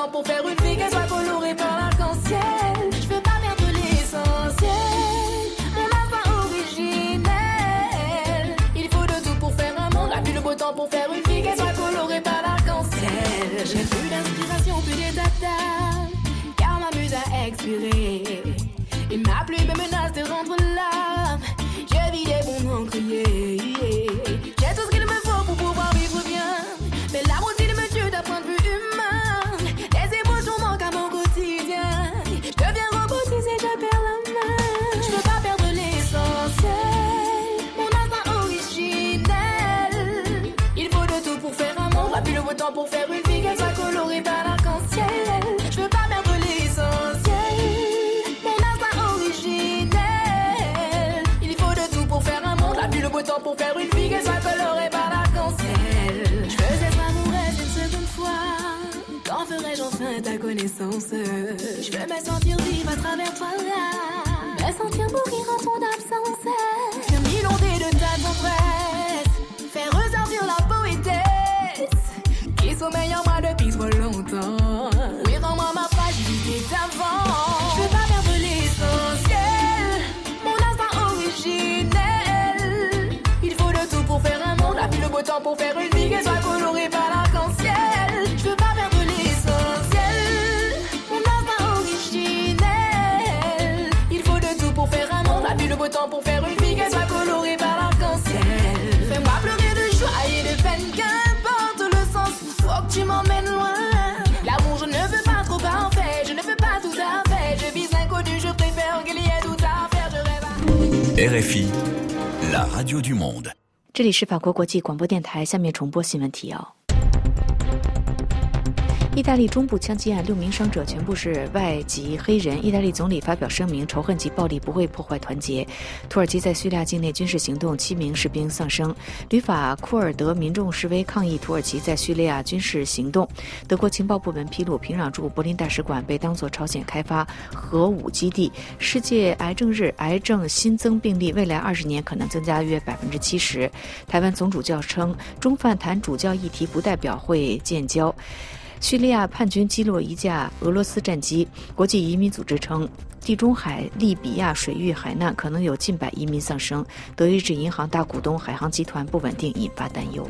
pour faire une vie qu'elle soit colorée par l'arc-en-ciel. Je veux pas perdre l'essentiel, mon instinct originel. Il faut de tout pour faire un monde, la pluie, le beau temps pour faire une vie qu'elle soit colorée par l'arc-en-ciel. J'ai plus d'inspiration, plus d'état d'âme, car ma muse a expiré. Et ma pluie me menace de rendre l'âme. J'ai vidé mon encrier. J'ai tout ce qu'il me faut pour pouvoir vivre bien, mais la routine me tue d'un point de vue humain. Les émotions manquent à mon quotidien. Je deviens robotisé, je perds la main. Je veux pas perdre l'essentiel, mon instinct originel. Il faut de tout pour faire un monde, la pluie, le beau temps pour faire une vie qu'elle soit colorée par l'arc-en-ciel. Je veux pas perdre l'essentiel, mon instinct originel. Il faut de tout pour faire un monde, la pluie, le beau temps pour faire une vie qu'elle soit colorée par l'arc-en-ciel. Je faisais ça amoureuse une seconde fois, quand ferais-je enfin ta connaissance? Je veux me sentir vivre à travers toi, me sentir mourir en ton absence. Faire m'inonder de ta tendresse, faire ressortir la poétesse qui sommeille en moi depuis trop longtemps. Oui, rends-moi ma fragilité d'avant. Je veux pas perdre l'essentiel, mon instinct originel. Il faut de tout pour faire un monde, la pluie, le beau temps pour faire une vie qu'elle soit colorée par l'arc-en-ciel. Je veux pas perdre l'essentiel, mon instinct originel. Il faut de tout pour faire un monde, la pluie, le beau temps pour faire une vie qu'elle soit colorée par l'arc-en-ciel. Fais-moi pleurer de joie et de peine, qu'importe le sens, faut que tu m'emmènes loin. L'amour, je ne veux pas trop parfait, je ne veux pas tout à fait. Je vise l'inconnu, je préfère qu'il y ait tout à faire. Je rêve à... R F I, la radio du monde。 这里是法国国际广播电台，下面重播新闻提要。意大利中部枪击案六名伤者全部是外籍黑人。意大利总理发表声明，仇恨及暴力不会破坏团结。土耳其在叙利亚境内军事行动，七名士兵丧生。旅法库尔德民众示威抗议土耳其在叙利亚军事行动。德国情报部门披露，平壤驻柏林大使馆被当作朝鲜开发核武基地。世界癌症日，癌症新增病例未来二十年可能增加约百分之七十。台湾总主教称，中梵谈主教议题不代表会建交。叙利亚叛军击落一架俄罗斯战机。国际移民组织称，地中海利比亚水域海难可能有近百移民丧生。德意志银行大股东海航集团不稳定引发担忧。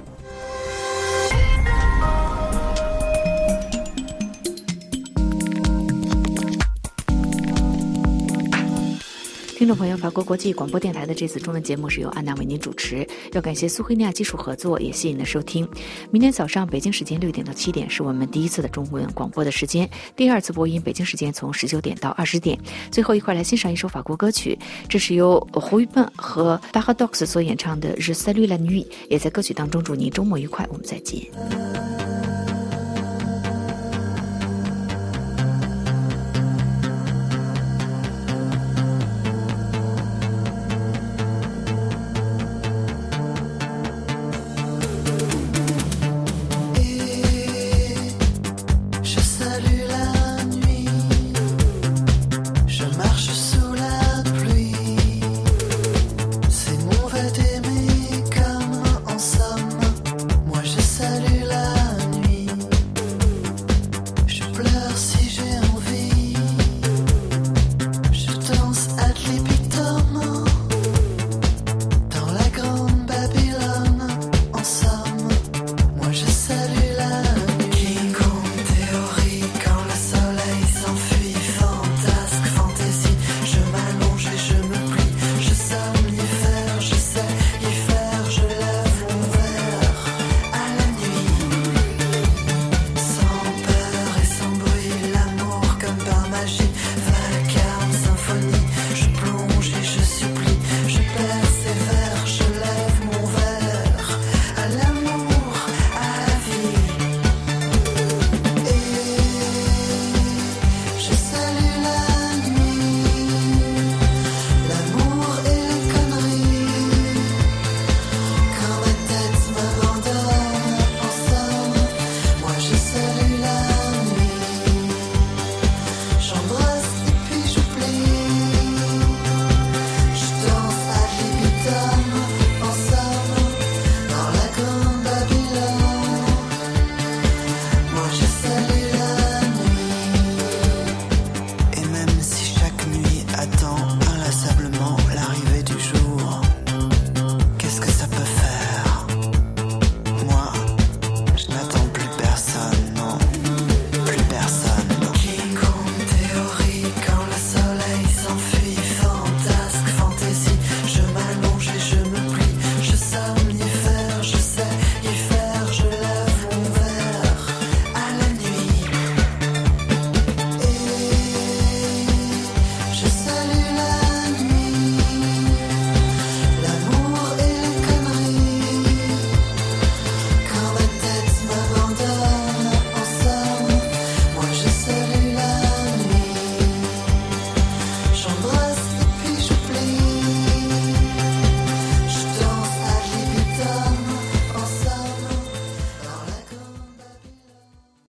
听众朋友，法国国际广播电台的这次中文节目是由安娜为您主持，要感谢苏黑尼亚技术合作，也谢谢您的收听。明天早上北京时间六点到七点是我们第一次的中文广播的时间，第二次播音北京时间从十九点到二十点。最后一块来欣赏一首法国歌曲，这是由胡玉笨和 Paradox 所演唱的《Je salue la nuit》，也在歌曲当中祝您周末愉快，我们再见。